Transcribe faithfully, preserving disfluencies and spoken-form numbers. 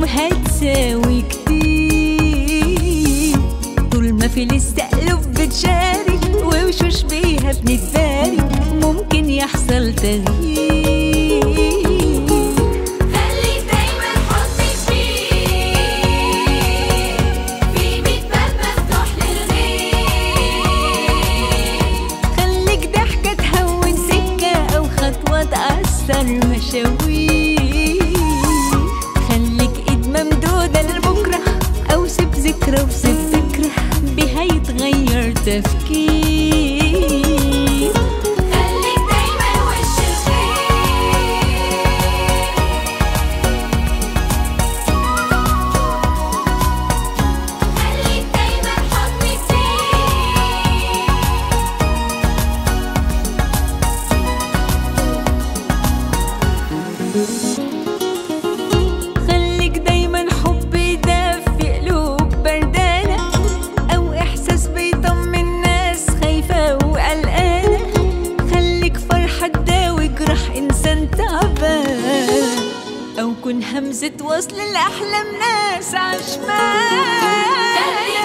هتساوي كتير. طول ما في لسه قلوب بتشارك ووشوش بيها بنتباري ممكن يحصل تغيير. خليك دايما حضنك فيه، في ميت باب مفتوح للغير. خليك ضحكة تهون سكة أو خطوة تأثر مشاوير. خليك إيد ممدودة لبكرة أو سيب ذكرى وسيب فكرة بها يتغير تفكير. خليك دايما وش الخير، خليك دايما حضنك فيه. خليك دايما حب يدفي قلوب بردانة أو إحساس بيطمن ناس خايفة وقلقانة. خليك فرحة تداوي جرح إنسان تعبان أو كن همزة وصل لأحلام ناس عشمان.